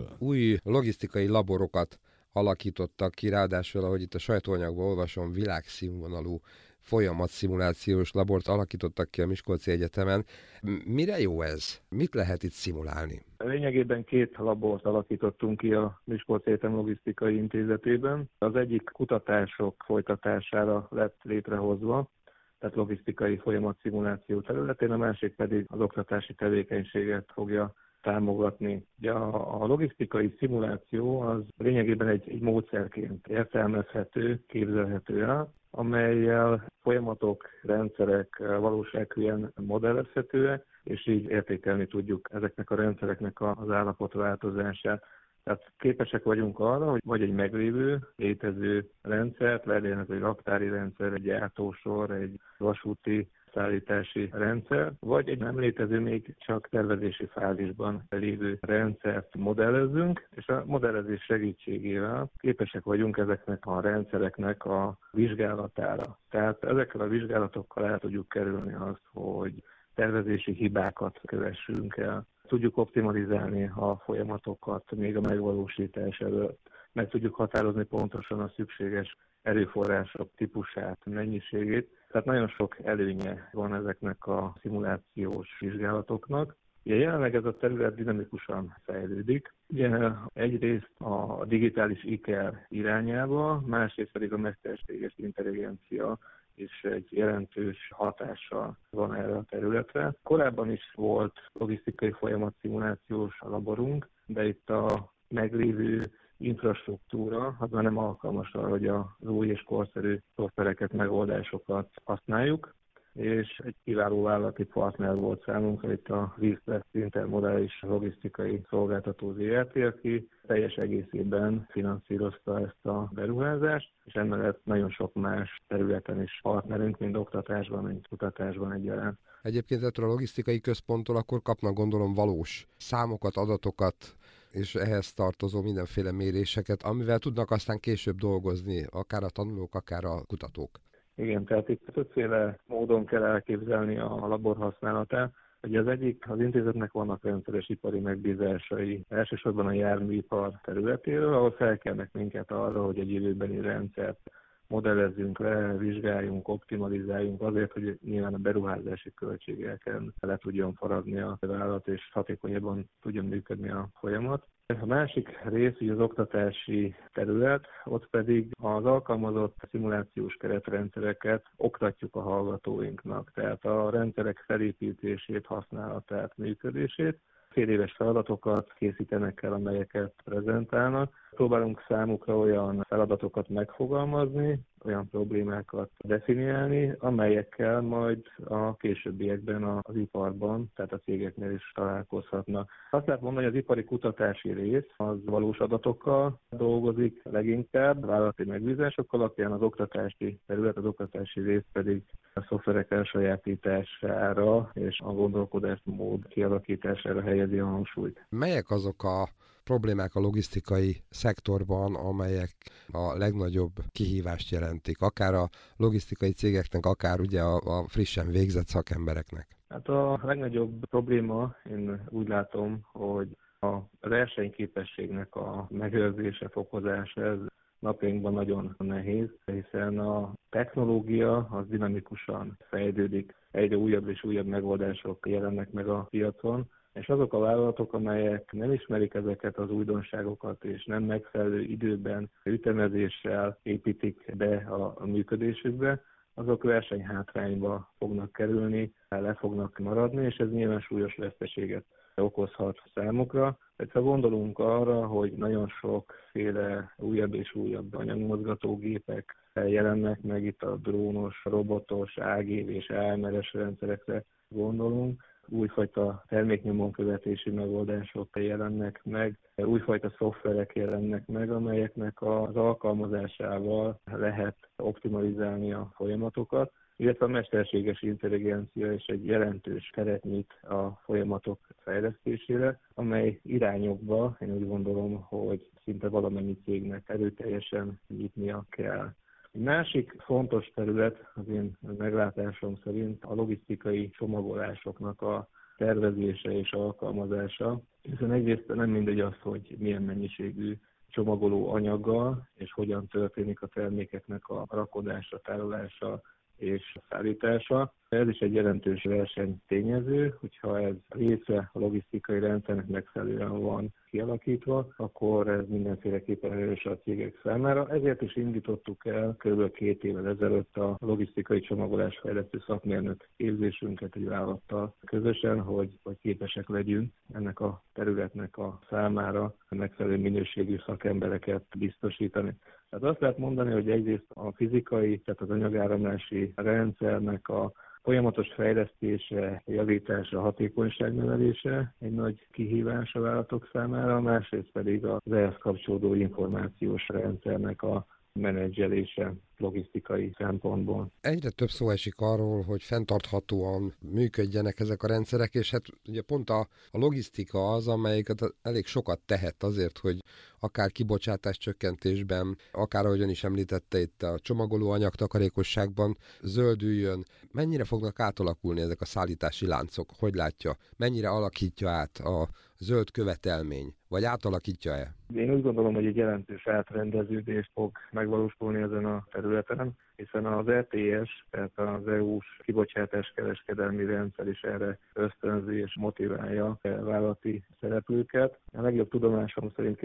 Új logisztikai laborokat alakítottak ki, ráadásul, ahogy itt a sajtóanyagban olvasom, világszínvonalú folyamatszimulációs labort alakítottak ki a Miskolci Egyetemen. Mire jó ez? Mit lehet itt szimulálni? Lényegében 2 labort alakítottunk ki a Miskolci Egyetem Logisztikai Intézetében. Az egyik kutatások folytatására lett létrehozva, tehát logisztikai folyamatszimuláció területén, a másik pedig az oktatási tevékenységet fogja támogatni. Ugye a logisztikai szimuláció az lényegében egy módszerként értelmezhető, képzelhető el, amellyel folyamatok, rendszerek valósághűen modellezhetőek, és így értékelni tudjuk ezeknek a rendszereknek az állapotváltozását. Tehát képesek vagyunk arra, hogy vagy egy meglévő, létező rendszert, legyen ez egy raktári rendszer, egy gyártósor, egy vasúti szállítási rendszer, vagy egy nem létező, még csak tervezési fázisban lévő rendszert modellezzünk, és a modellezés segítségével képesek vagyunk ezeknek a rendszereknek a vizsgálatára. Tehát ezekkel a vizsgálatokkal el tudjuk kerülni azt, hogy tervezési hibákat kövessünk el. Tudjuk optimalizálni a folyamatokat még a megvalósítás előtt. Meg tudjuk határozni pontosan a szükséges erőforrások típusát, mennyiségét. Tehát nagyon sok előnye van ezeknek a szimulációs vizsgálatoknak. Ugye jelenleg ez a terület dinamikusan fejlődik. Ugye egyrészt a digitális IKR irányába, másrészt pedig a mesterséges intelligencia és egy jelentős hatással van erre a területre. Korábban is volt logisztikai folyamatszimulációs laborunk, de itt a meglévő infrastruktúra az már nem alkalmas arra, hogy az új és korszerű szoftvereket, megoldásokat használjuk, és egy kiváló vállalati partner volt számunkra itt a West Intermodális Logisztikai Szolgáltató ZRT, aki teljes egészében finanszírozta ezt a beruházást, és emellett nagyon sok más területen is partnerünk, mind oktatásban, mind kutatásban egyaránt. Egyébként ettől a logisztikai központtól akkor kapnak, gondolom, valós számokat, adatokat, és ehhez tartozó mindenféle méréseket, amivel tudnak aztán később dolgozni, akár a tanulók, akár a kutatók. Igen, tehát itt többféle módon kell elképzelni a labor használatát. Ugye az egyik, az intézetnek vannak rendszeres ipari megbízásai, elsősorban a járműipar területéről, ahol felkelnek minket arra, hogy egy jövőbeni rendszert modellezzünk le, vizsgáljunk, optimalizáljunk azért, hogy nyilván a beruházási költségeken le tudjon faragni a vállalat, és hatékonyabban tudjon működni a folyamat. A másik rész, ugye az oktatási terület, ott pedig az alkalmazott szimulációs keretrendszereket oktatjuk a hallgatóinknak, tehát a rendszerek felépítését, használatát, működését. Féléves feladatokat készítenek el, amelyeket prezentálnak. Próbálunk számukra olyan feladatokat megfogalmazni, olyan problémákat definiálni, amelyekkel majd a későbbiekben az iparban, tehát a cégeknél is találkozhatnak. Azt lehet mondani, hogy az ipari kutatási rész az valós adatokkal dolgozik leginkább, vállalati megbízások alapján, az oktatási terület, az oktatási rész pedig a szoftverek elsajátítására és a gondolkodásmód kialakítására helyezi a hangsúlyt. Melyek azok a problémák a logisztikai szektorban, amelyek a legnagyobb kihívást jelentik, akár a logisztikai cégeknek, akár ugye a frissen végzett szakembereknek? Hát a legnagyobb probléma, én úgy látom, hogy a versenyképességnek a megőrzése, fokozása, ez napjainkban nagyon nehéz, hiszen a technológia az dinamikusan fejlődik, egyre újabb és újabb megoldások jelennek meg a piacon, és azok a vállalatok, amelyek nem ismerik ezeket az újdonságokat, és nem megfelelő időben, ütemezéssel építik be a működésükbe, azok versenyhátrányba fognak kerülni, le fognak maradni, és ez nyilván súlyos veszteséget okozhat számukra. Tehát ha gondolunk arra, hogy nagyon sokféle újabb és újabb anyagmozgatógépek jelennek meg, itt a drónos, robotos, AGV és AMR-es rendszerekre gondolunk, újfajta terméknyomonkövetési megoldások jelennek meg, újfajta szoftverek jelennek meg, amelyeknek az alkalmazásával lehet optimalizálni a folyamatokat, illetve a mesterséges intelligencia is egy jelentős teret nyit a folyamatok fejlesztésére, amely irányokba én úgy gondolom, hogy szinte valamennyi cégnek erőteljesen nyitnia kell. Egy másik fontos terület az én meglátásom szerint a logisztikai csomagolásoknak a tervezése és alkalmazása, hiszen egyrészt nem mindegy az, hogy milyen mennyiségű csomagoló anyaggal és hogyan történik a termékeknek a rakodása, tárolása és szállítása. Ez is egy jelentős versenytényező, hogyha ez része a logisztikai rendszernek megfelelően van kialakítva, akkor ez mindenféleképpen erős a cégek számára. Ezért is indítottuk el kb. 2 évvel ezelőtt a logisztikai csomagolásfejlesztő szakmérnök képzésünket egy vállalattal közösen, hogy képesek legyünk ennek a területnek a számára megfelelő minőségű szakembereket biztosítani. Tehát azt lehet mondani, hogy egyrészt a fizikai, tehát az anyagáramlási rendszernek a folyamatos fejlesztése, javítása, hatékonyság növelése egy nagy kihívás a vállalatok számára, másrészt pedig az ehhez kapcsolódó információs rendszernek a menedzselése logisztikai szempontból. Egyre több szó esik arról, hogy fenntarthatóan működjenek ezek a rendszerek, és hát ugye pont a logisztika az, amelyiket elég sokat tehet azért, hogy akár kibocsátás csökkentésben, akár ahogyan is említette itt a csomagolóanyag takarékosságban zöldüljön. Mennyire fognak átalakulni ezek a szállítási láncok? Hogy látja? Mennyire alakítja át a zöld követelmény? Vagy átalakítja-e? Én úgy gondolom, hogy egy jelentős átrendeződés fog megvalósulni ezen a területen, hiszen az ETS, tehát az EU-s kibocsátáskereskedelmi rendszer is erre ösztönzi és motiválja a vállalati szereplőket. A legjobb tudomásom szerint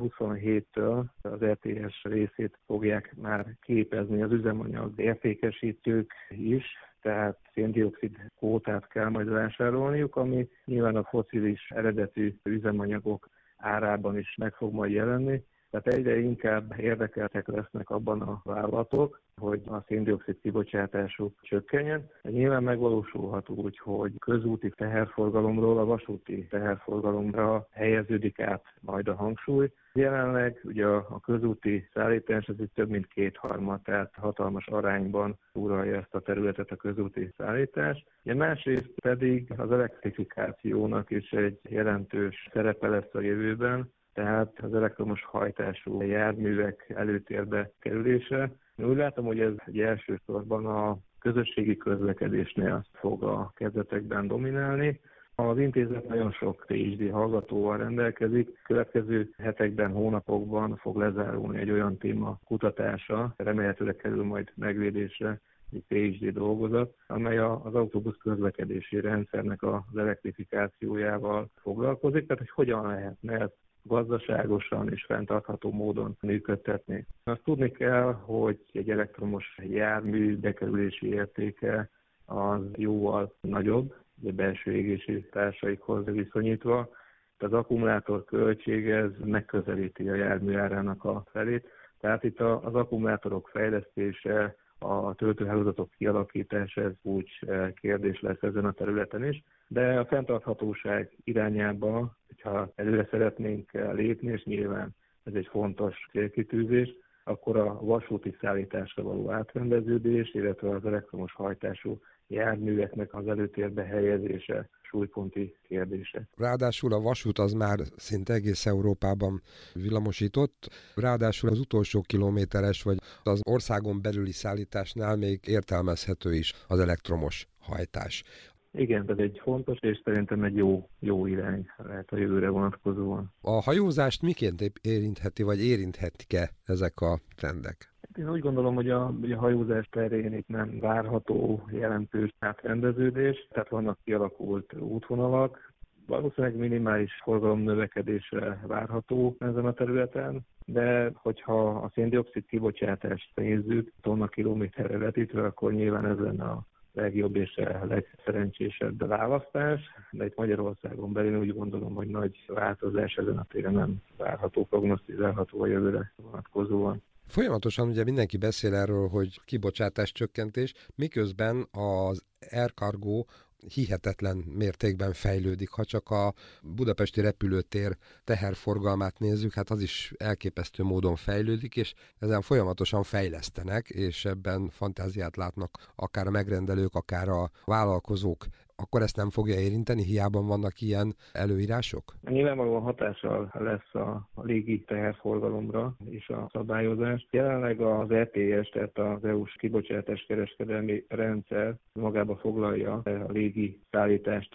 2027-től az ETS részét fogják már képezni az üzemanyag értékesítők is, tehát szén-dioxid kvótát kell majd vásárolniuk, ami nyilván a fosszilis eredetű üzemanyagok árában is meg fog majd jelenni. Tehát egyre inkább érdekeltek lesznek abban a vállalatok, hogy a szén-dioxid kibocsátásuk csökkenjen. Nyilván megvalósulhat úgy, hogy közúti teherforgalomról a vasúti teherforgalomra helyeződik át majd a hangsúly. Jelenleg ugye a közúti szállítás az itt több mint 2/3, tehát hatalmas arányban uralja ezt a területet a közúti szállítás. Másrészt pedig az elektrifikációnak is egy jelentős szerepe lesz a jövőben, tehát az elektromos hajtású járművek előtérbe kerülése. Úgy látom, hogy ez egy elsősorban a közösségi közlekedésnél fog a kezdetekben dominálni. Az intézet nagyon sok PhD hallgatóval rendelkezik. Következő hetekben, hónapokban fog lezárulni egy olyan téma kutatása, remélhetőleg kerül majd megvédésre egy PhD dolgozat, amely az autóbusz közlekedési rendszernek az elektrifikációjával foglalkozik, tehát hogy hogyan lehetne ezt gazdaságosan és fenntartható módon működtetni. Azt tudni kell, hogy egy elektromos jármű bekerülési értéke az jóval nagyobb, a belső égési társaikhoz viszonyítva. Az akkumulátor költség ez megközelíti a jármű árának a felét. Tehát itt az akkumulátorok fejlesztése, a töltőhálózatok kialakítása, ez úgy kérdés lesz ezen a területen is. De a fenntarthatóság irányába, hogyha előre szeretnénk lépni, és nyilván ez egy fontos célkitűzés, akkor a vasúti szállításra való átrendeződés, illetve az elektromos hajtású járműveknek az előtérbe helyezése súlyponti kérdése. Ráadásul a vasút az már szinte egész Európában villamosított, ráadásul az utolsó kilométeres vagy az országon belüli szállításnál még értelmezhető is az elektromos hajtás. Igen, ez egy fontos és szerintem egy jó irány lehet a jövőre vonatkozóan. A hajózást miként érintheti, vagy érinthetik-e ezek a trendek? Én úgy gondolom, hogy a hajózás terén itt nem várható jelentős átrendeződés, tehát vannak kialakult útvonalak, valószínűleg minimális forgalom növekedésre várható ezen a területen, de hogyha a szén-dioxid kibocsátást nézzük tonna kilométerre vetítve, akkor nyilván ez lenne a legjobb és a legszerencsésebb választás, de itt Magyarországon belül úgy gondolom, hogy nagy változás ezen a téren nem várható, prognosztizálható a jövőre vonatkozóan. Folyamatosan ugye mindenki beszél erről, hogy kibocsátás csökkentés, miközben az Air Cargo hihetetlen mértékben fejlődik. Ha csak a budapesti repülőtér teherforgalmát nézzük, hát az is elképesztő módon fejlődik, és ezen folyamatosan fejlesztenek, és ebben fantáziát látnak akár a megrendelők, akár a vállalkozók. Akkor ezt nem fogja érinteni, hiába vannak ilyen előírások? Nyilvánvalóan hatással lesz a légi teherforgalomra és a szabályozás. Jelenleg az ETS, tehát az EU-s kibocsátáskereskedelmi rendszer magába foglalja a légi szállítást is,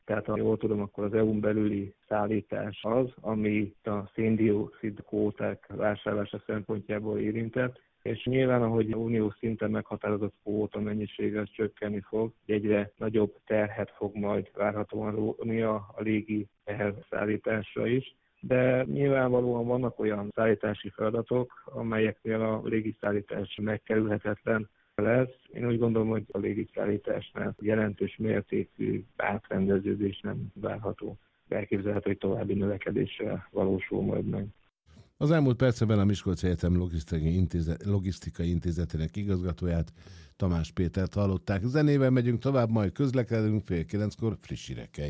Tehát ha jól tudom, akkor az EU-n belüli szállítás az, ami a szén-dioxid kvóták vásárlása szempontjából érintett, és nyilván, ahogy uniós szinten meghatározott kvóta mennyisége az csökkenni fog, egyre nagyobb terhet fog majd várhatóan róni a légi teherszállításra is, de nyilvánvalóan vannak olyan szállítási feladatok, amelyeknél a légiszállítás megkerülhetetlen lesz. Én úgy gondolom, hogy a légiszállításnál jelentős mértékű átrendeződés nem várható. Elképzelhető, hogy további növekedéssel valósul majd meg. Az elmúlt percben a Miskolci Egyetem Logisztikai Intézetének igazgatóját, Tamás Pétert hallották. Zenével megyünk tovább, majd közlekedünk, 8:30 friss hírekkel.